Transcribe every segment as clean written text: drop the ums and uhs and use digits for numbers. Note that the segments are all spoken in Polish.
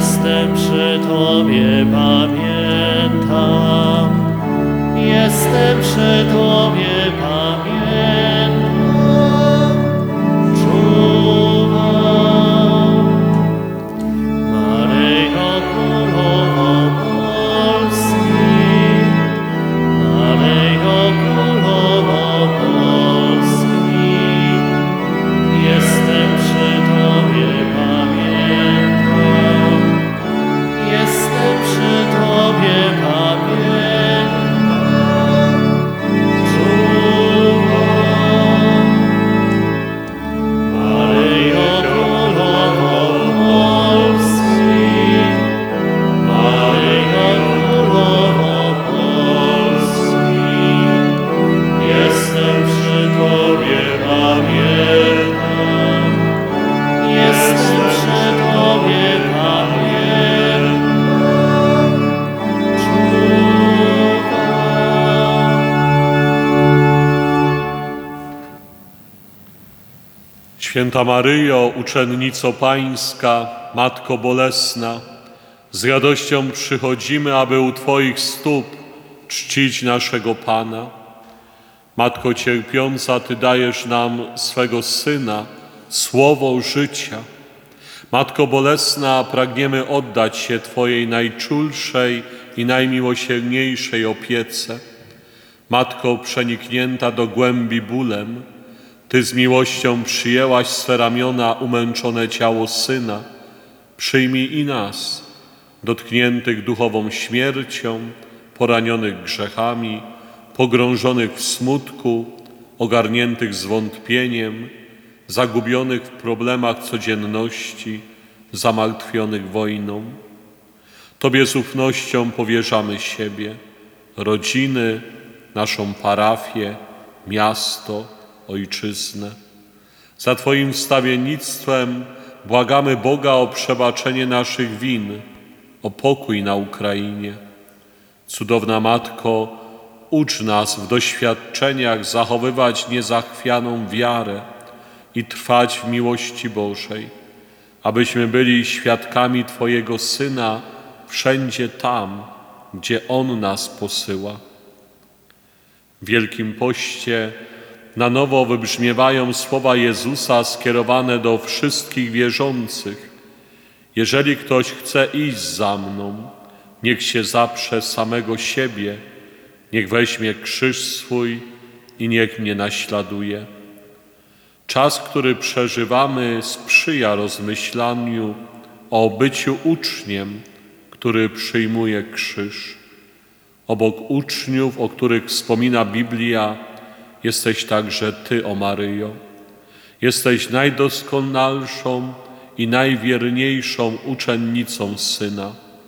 Jestem przy Tobie, pamiętam. Jestem przy Tobie, pamiętam. Czuwam. Maryjo, Królowo Polski. Maryjo, Królowo Polski. Jestem przy Tobie, pamiętam. Jestem przy Tobie, pamiętam. Czuwam. Maryjo, Królowo Polski. Maryjo, Królowo Polski. Jestem przy Tobie, pamiętam. Jestem przy Tobie, pamiętam. Święta Maryjo, uczennico Pańska, Matko Bolesna, z radością przychodzimy, aby u Twoich stóp czcić naszego Pana. Matko cierpiąca, Ty dajesz nam swego Syna, słowo życia. Matko Bolesna, pragniemy oddać się Twojej najczulszej i najmiłosierniejszej opiece. Matko przeniknięta do głębi bólem, Ty z miłością przyjęłaś swe ramiona umęczone ciało Syna. Przyjmij i nas, dotkniętych duchową śmiercią, poranionych grzechami, pogrążonych w smutku, ogarniętych zwątpieniem, zagubionych w problemach codzienności, zamartwionych wojną. Tobie z ufnością powierzamy siebie, rodziny, naszą parafię, miasto, ojczyznę. Za Twoim wstawiennictwem błagamy Boga o przebaczenie naszych win, o pokój na Ukrainie. Cudowna Matko, ucz nas w doświadczeniach zachowywać niezachwianą wiarę i trwać w miłości Bożej, abyśmy byli świadkami Twojego Syna wszędzie tam, gdzie On nas posyła. W Wielkim Poście na nowo wybrzmiewają słowa Jezusa skierowane do wszystkich wierzących. Jeżeli ktoś chce iść za mną, niech się zaprze samego siebie, niech weźmie krzyż swój i niech mnie naśladuje. Czas, który przeżywamy, sprzyja rozmyślaniu o byciu uczniem, który przyjmuje krzyż. Obok uczniów, o których wspomina Biblia, jesteś także Ty, o Maryjo. Jesteś najdoskonalszą i najwierniejszą uczennicą Syna.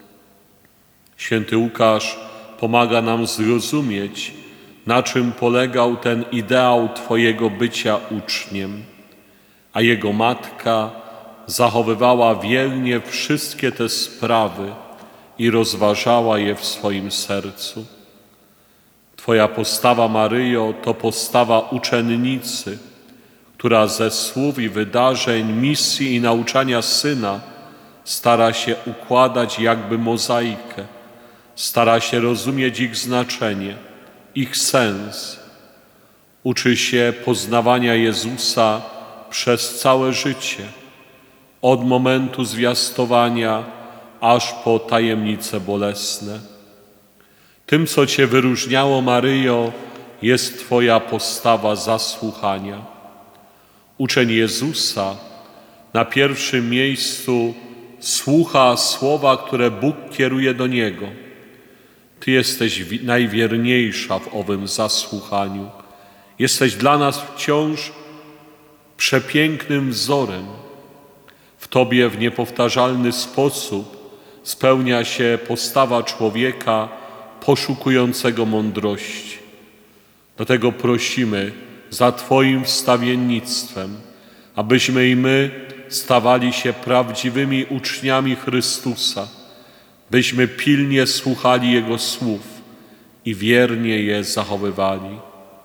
Święty Łukasz pomaga nam zrozumieć, na czym polegał ten ideał Twojego bycia uczniem, a jego matka zachowywała wiernie wszystkie te sprawy i rozważała je w swoim sercu. Twoja postawa, Maryjo, to postawa uczennicy, która ze słów i wydarzeń, misji i nauczania Syna stara się układać jakby mozaikę, stara się rozumieć ich znaczenie, ich sens. Uczy się poznawania Jezusa przez całe życie, od momentu zwiastowania aż po tajemnice bolesne. Tym, co Cię wyróżniało, Maryjo, jest Twoja postawa zasłuchania. Uczeń Jezusa na pierwszym miejscu słucha słowa, które Bóg kieruje do Niego. Ty jesteś najwierniejsza w owym zasłuchaniu. Jesteś dla nas wciąż przepięknym wzorem. W Tobie w niepowtarzalny sposób spełnia się postawa człowieka poszukującego mądrości. Dlatego prosimy za Twoim wstawiennictwem, abyśmy i my stawali się prawdziwymi uczniami Chrystusa, byśmy pilnie słuchali Jego słów i wiernie je zachowywali.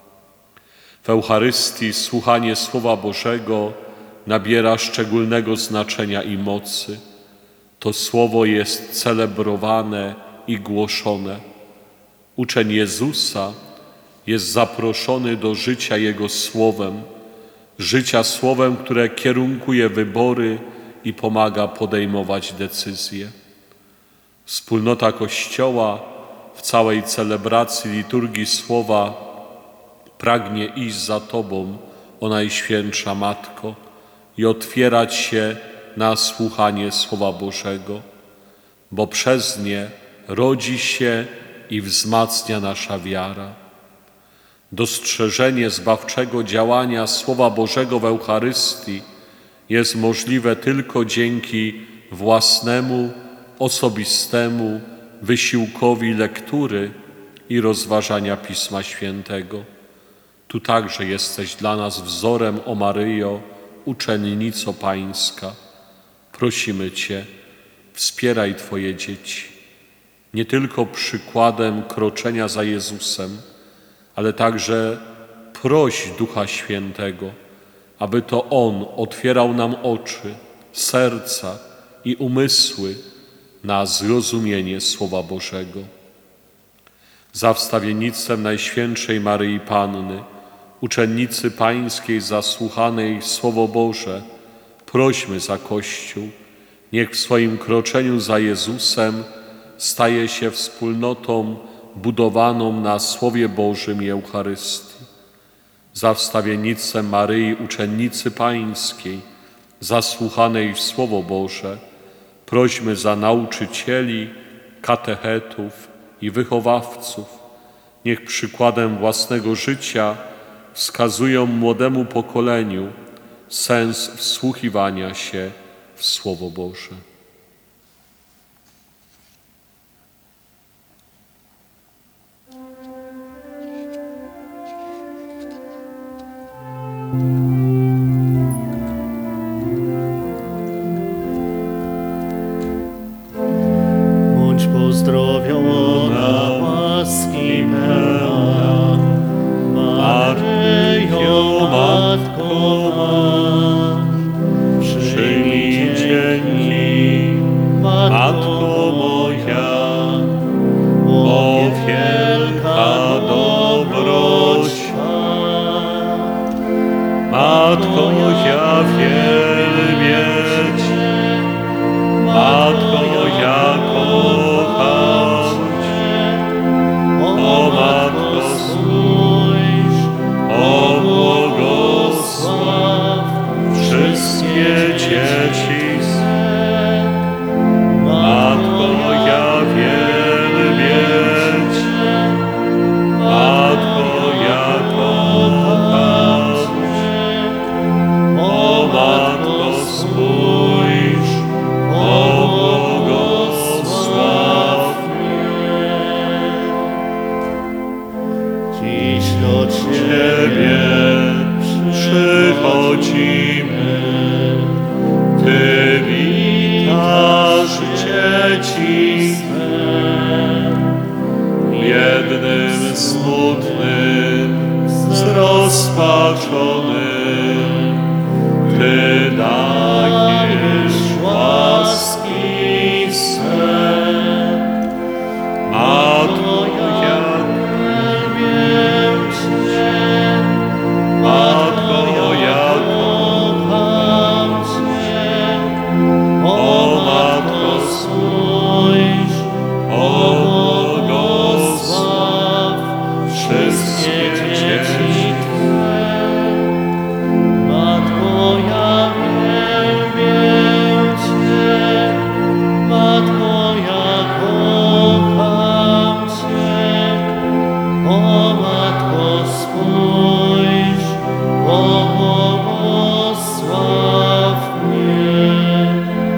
W Eucharystii słuchanie Słowa Bożego nabiera szczególnego znaczenia i mocy. To słowo jest celebrowane i głoszone. Uczeń Jezusa jest zaproszony do życia Jego słowem, życia słowem, które kierunkuje wybory i pomaga podejmować decyzje. Wspólnota Kościoła w całej celebracji liturgii słowa pragnie iść za Tobą, o Najświętsza Matko, i otwierać się na słuchanie Słowa Bożego, bo przez nie rodzi się i wzmacnia nasza wiara. Dostrzeżenie zbawczego działania Słowa Bożego w Eucharystii jest możliwe tylko dzięki własnemu, osobistemu wysiłkowi lektury i rozważania Pisma Świętego. Tu także jesteś dla nas wzorem, o Maryjo, uczennico Pańska. Prosimy Cię, wspieraj Twoje dzieci, nie tylko przykładem kroczenia za Jezusem, ale także proś Ducha Świętego, aby to On otwierał nam oczy, serca i umysły na zrozumienie Słowa Bożego. Za wstawiennictwem Najświętszej Maryi Panny, uczennicy Pańskiej zasłuchanej w Słowo Boże, prośmy za Kościół, niech w swoim kroczeniu za Jezusem staje się wspólnotą budowaną na Słowie Bożym i Eucharystii. Za wstawiennictwem Maryi, uczennicy Pańskiej, zasłuchanej w Słowo Boże, prośmy za nauczycieli, katechetów i wychowawców. Niech przykładem własnego życia wskazują młodemu pokoleniu sens wsłuchiwania się w Słowo Boże. Bądź pozdrowiona, łaski pełna, Maryjo, Matko ma. Przyjmij dzięki, Matko moja, bo wielka dobroć Twa. Matko, ja wielbię Cię, Matko, ja kocham Cię. O Matko, spójrz, o błogosław wszystkie dzieci swe. Matko, ja wielbię Cię, Matko, ja kocham Cię. O Matko, spójrz, o błogosław mnie. Dziś do Ciebie przychodzimy, Ty witasz dzieci swe. Biednym, smutnym, zrozpaczonym, Ty dajesz łaski swe. Matko, ja wielbię Cię, Matko, ja kocham Cię. O Matko, spójrz, o błogosław wszystkie dzieci Twe. Matko, ja wielbię Cię, Matko, ja kocham Cię. O Matko, spójrz, o błogosław mnie.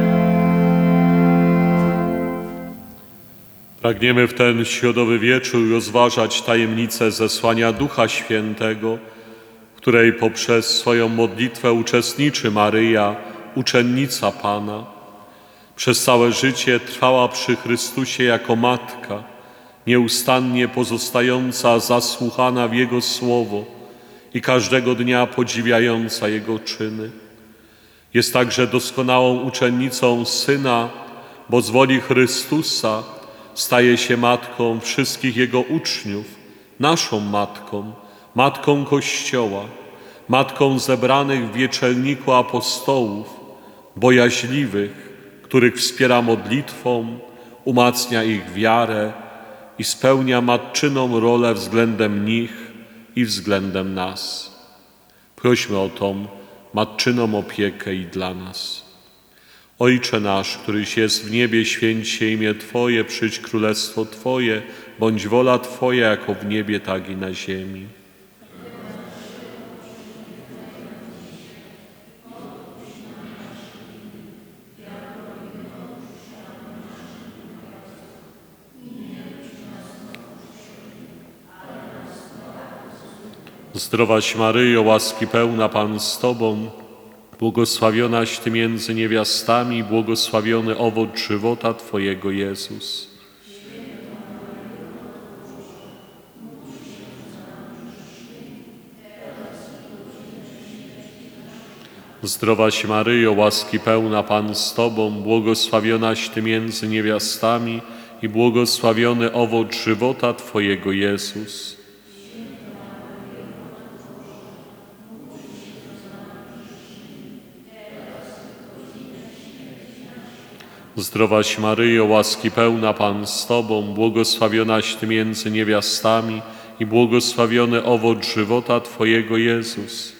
Pragniemy w ten środowy wieczór rozważać tajemnicę zesłania Ducha Świętego, w której poprzez swoją modlitwę uczestniczy Maryja, uczennica Pana. Przez całe życie trwała przy Chrystusie jako matka, nieustannie pozostająca zasłuchana w Jego słowo i każdego dnia podziwiająca Jego czyny. Jest także doskonałą uczennicą Syna, bo z woli Chrystusa staje się matką wszystkich Jego uczniów, naszą matką, matką Kościoła, matką zebranych w wieczelniku apostołów, bojaźliwych, których wspiera modlitwą, umacnia ich wiarę i spełnia matczyną rolę względem nich i względem nas. Prośmy o tą matczyną opiekę i dla nas. Ojcze nasz, któryś jest w niebie, święć się imię Twoje, przyjdź królestwo Twoje, bądź wola Twoja jako w niebie, tak i na ziemi. Zdrowaś Maryjo, łaski pełna, Pan z Tobą, błogosławionaś Ty między niewiastami i błogosławiony owoc żywota Twojego, Jezus. Zdrowaś Maryjo, łaski pełna, Pan z Tobą, błogosławionaś Ty między niewiastami i błogosławiony owoc żywota Twojego, Jezus. Zdrowaś Maryjo, łaski pełna, Pan z Tobą, błogosławionaś Ty między niewiastami i błogosławiony owoc żywota Twojego, Jezus.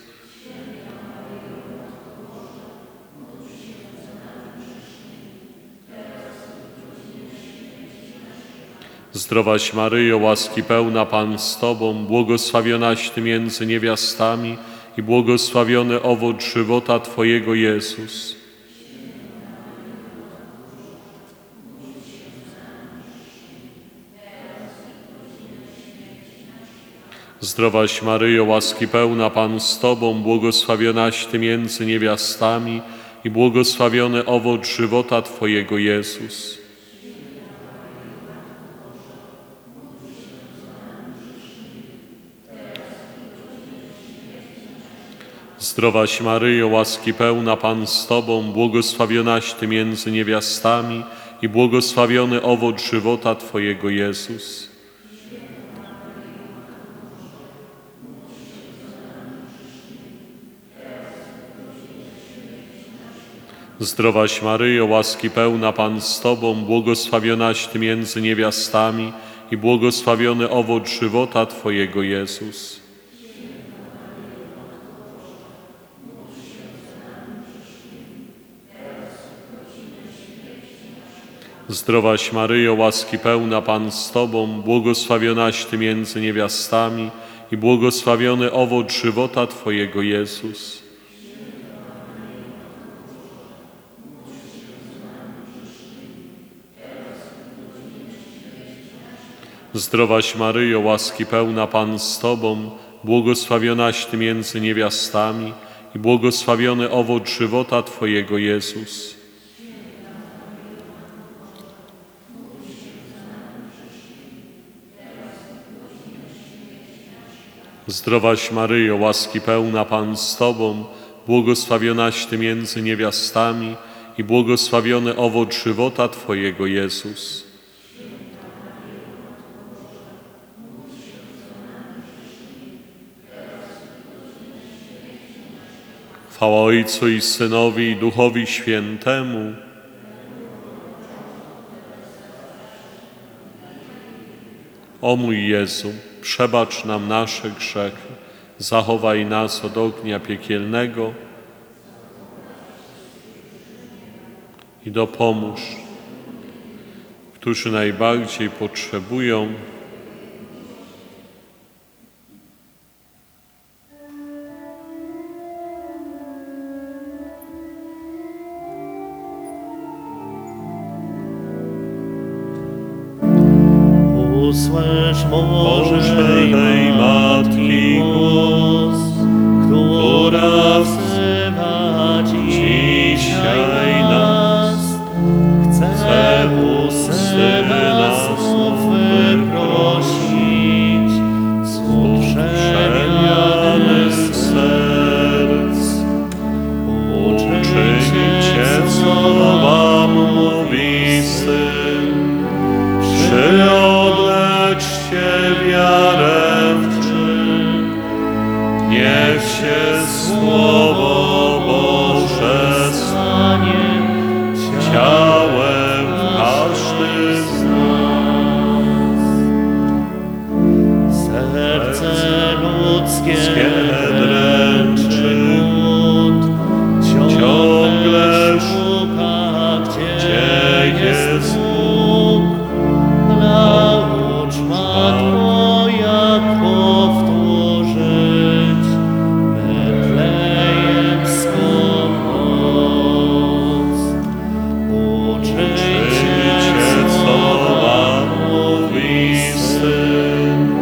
Zdrowaś Maryjo, łaski pełna, Pan z Tobą, błogosławionaś Ty między niewiastami i błogosławiony owoc żywota Twojego, Jezus. Zdrowaś Maryjo, łaski pełna, Pan z Tobą, błogosławionaś Ty między niewiastami i błogosławiony owoc żywota Twojego, Jezus. Zdrowaś Maryjo, łaski pełna, Pan z Tobą, błogosławionaś Ty między niewiastami i błogosławiony owoc żywota Twojego, Jezus. Zdrowaś Maryjo, łaski pełna, Pan z Tobą, błogosławionaś Ty między niewiastami i błogosławiony owoc żywota Twojego, Jezus. Zdrowaś Maryjo, łaski pełna, Pan z Tobą, błogosławionaś Ty między niewiastami i błogosławiony owoc żywota Twojego, Jezus. Zdrowaś Maryjo, łaski pełna, Pan z Tobą, błogosławionaś Ty między niewiastami i błogosławiony owoc żywota Twojego, Jezus. Zdrowaś Maryjo, łaski pełna, Pan z Tobą, błogosławionaś Ty między niewiastami i błogosławiony owoc żywota Twojego, Jezus. Chwała Ojcu i Synowi i Duchowi Świętemu. O mój Jezu, przebacz nam nasze grzechy, zachowaj nas od ognia piekielnego i dopomóż, którzy najbardziej potrzebują Usłysz Bożej Matki głos, która wzywa dzisiaj nas. Chce u Syna znów wyprosić słów przemiany serc. Uczyń Cię, co Wam mówi się Słowo Boże stanie ciałem w każdym z nas. Serce ludzkie dręczy głód, ciągle szuka, gdzie jest Bóg. Naucz, Matko, jak powtórzyć betlejemską noc. Uczyjcie, co wam mówi Syn,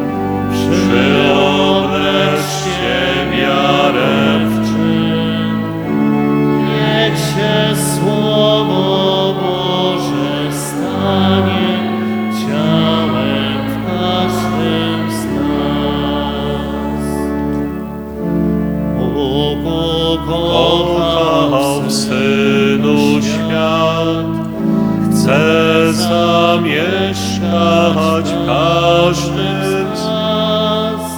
przyobleczcie wiarę w czyn. Niech się Słowo Boże stanie ciałem w każdym z nas. Bóg kochał w Synu świat, chce zamieszkać w każdym z nas.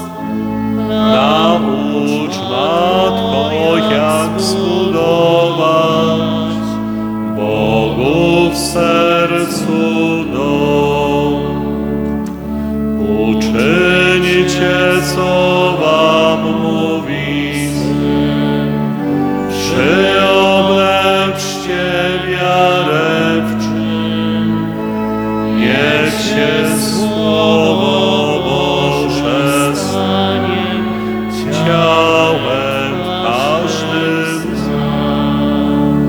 Naucz, Matko, jak zbudować Bogu w sercu dom. Uczyńcie, co wam mówi Syn, przyobleczcie wiarę w czyn. Niech się Słowo Boże stanie ciałem w każdym z nas.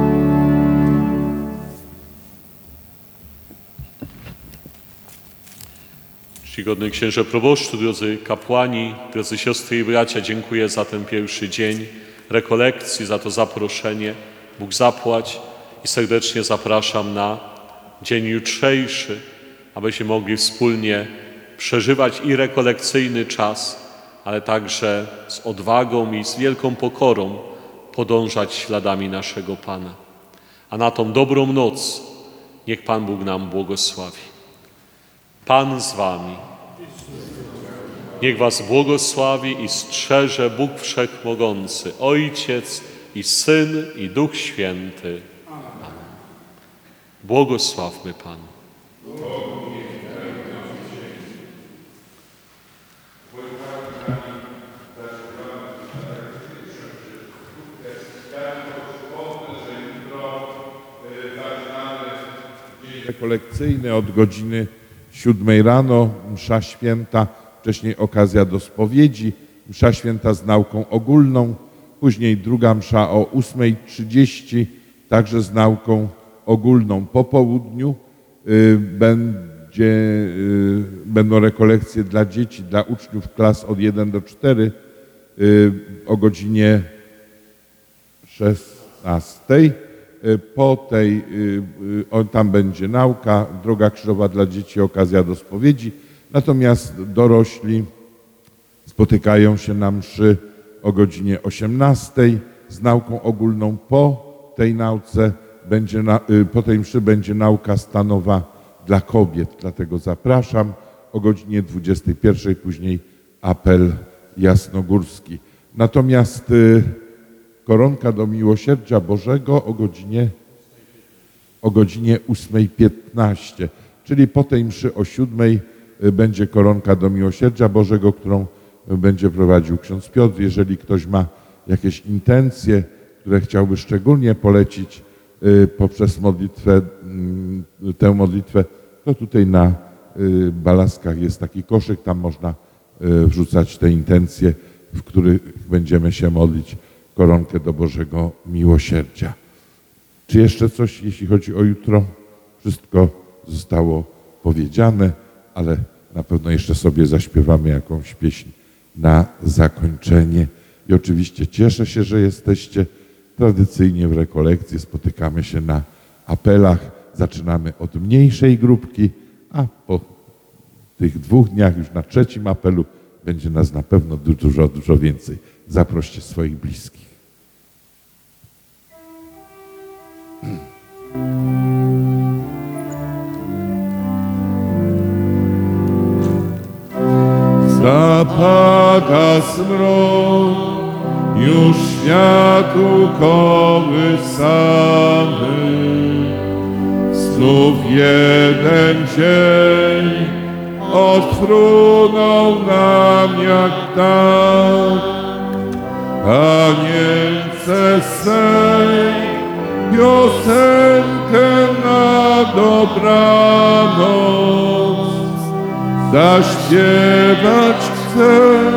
Czcigodny księże proboszczu, drodzy kapłani, drodzy siostry i bracia, dziękuję za ten pierwszy dzień rekolekcji, za to zaproszenie. Bóg zapłać i serdecznie zapraszam na dzień jutrzejszy, abyśmy mogli wspólnie przeżywać i rekolekcyjny czas, ale także z odwagą i z wielką pokorą podążać śladami naszego Pana. A na tą dobrą noc niech Pan Bóg nam błogosławi. Pan z wami. Niech was błogosławi i strzeże Bóg Wszechmogący, Ojciec i Syn i Duch Święty. Amen. Błogosławmy Pana. Rekolekcyjny od godziny 7 rano, msza święta, wcześniej okazja do spowiedzi, msza święta z nauką ogólną, później druga msza o 8:30, także z nauką ogólną. Po południu będą rekolekcje dla dzieci, dla uczniów klas od 1 do 4 o godzinie 16. Po tej, tam będzie nauka, droga krzyżowa dla dzieci, okazja do spowiedzi. Natomiast dorośli spotykają się na mszy o godzinie 18 z nauką ogólną. Po tej mszy będzie nauka stanowa dla kobiet, dlatego zapraszam o godzinie 21, później apel jasnogórski. Natomiast koronka do Miłosierdzia Bożego o godzinie 8:15, czyli po tej mszy o 7 będzie koronka do Miłosierdzia Bożego, którą będzie prowadził ksiądz Piotr. Jeżeli ktoś ma jakieś intencje, które chciałby szczególnie polecić poprzez modlitwę, tę modlitwę, to tutaj na balaskach jest taki koszyk, tam można wrzucać te intencje, w których będziemy się modlić koronkę do Bożego Miłosierdzia. Czy jeszcze coś, jeśli chodzi o jutro? Wszystko zostało powiedziane, ale na pewno jeszcze sobie zaśpiewamy jakąś pieśń na zakończenie. I oczywiście cieszę się, że jesteście. Tradycyjnie w rekolekcji spotykamy się na apelach. Zaczynamy od mniejszej grupki, a po tych 2 dniach już na 3. apelu będzie nas na pewno dużo więcej. Zaproście swoich bliskich. Zapada zmrok już światu kołysamy. Znów jeden dzień odfrunął nam jak tak, Panience swej piosenkę na dobranoc. Zaśpiewać chcę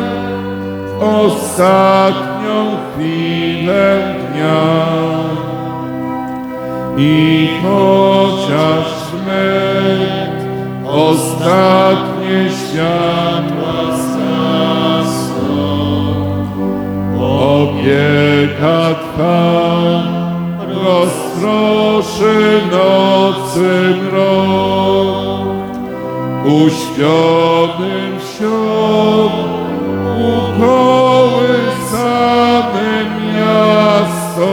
ostatnią chwilę dnia. I chociaż wnet ostatnie światła zgasną, opieka Twa rozproszy nocy mrok. Uśpionym wśród ukołysanym miasto,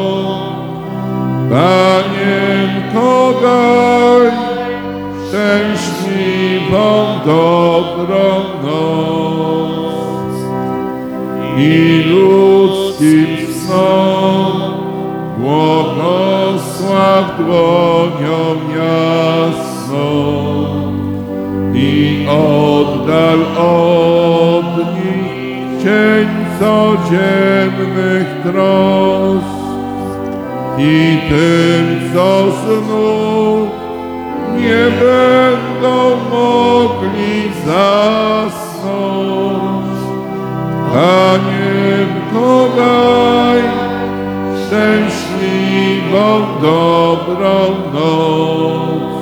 Panienko, daj szczęśliwą, dobrą noc. I ludzkim snom błogosław dłonią jasną i oddal od nich cień codziennych trosk. I tym, co znów nie będą mogli zasnąć, Panienko, daj szczęśliwą, dobrą noc.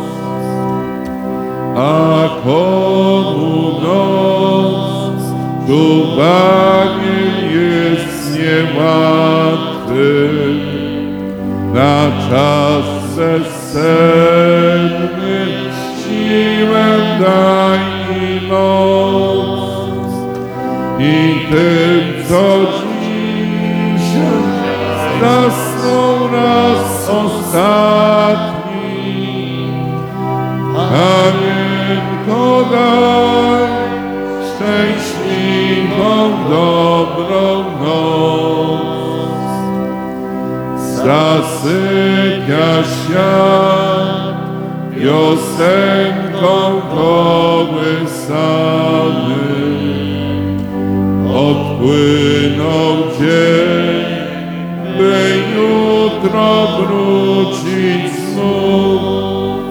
A komu noc tu, Panie, jest niełatwy, na czas bezsenny siłę daj i moc. I tym, co dzisiaj zasnął raz ostatni, Panienko, daj szczęśliwą, dobrą noc. Zasypia świat piosenką kołysany. Odpłynął dzień, by jutro wrócić znów.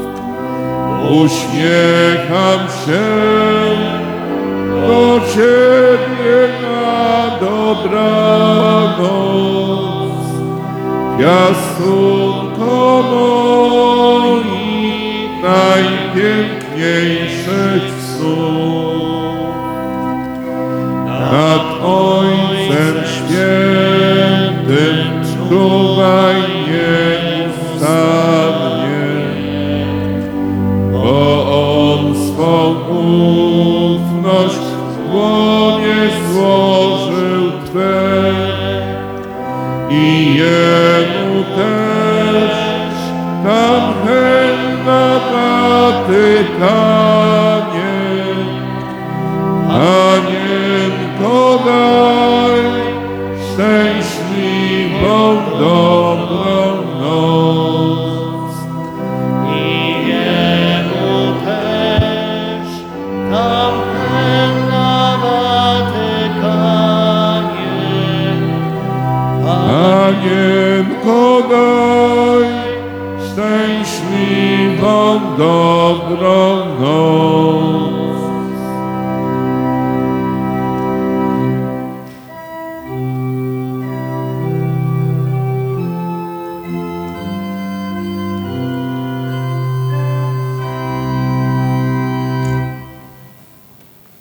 Uśmiecham się do Ciebie na dobranoc. Piastunko moich najpiękniejszych snów. Nad Ojcem Świętym czuwaj nieustannie, bo On swą ufność w dłonie złożył Twe. I Jemu też tam hen na Watykanie. Panienko, daj szczęśliwą, dobrą noc. I Jemu też tam hen na Watykanie. Panienko, daj szczęśliwą, dobrą noc.